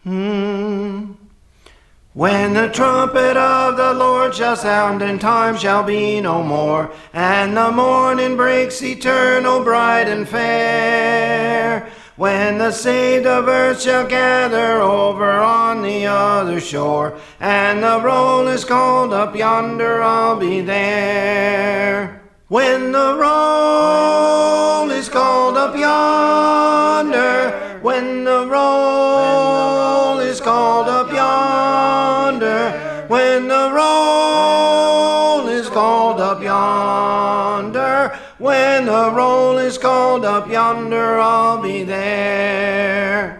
When the trumpet of the Lord shall sound, and time shall be no more, and the morning breaks eternal, bright and fair. When the saved of earth shall gather over on the other shore, and the roll is called up yonder, I'll be there. When the roll is called up yonder, when the roll is called up yonder, when the roll is called up yonder, when the roll is called up yonder, I'll be there.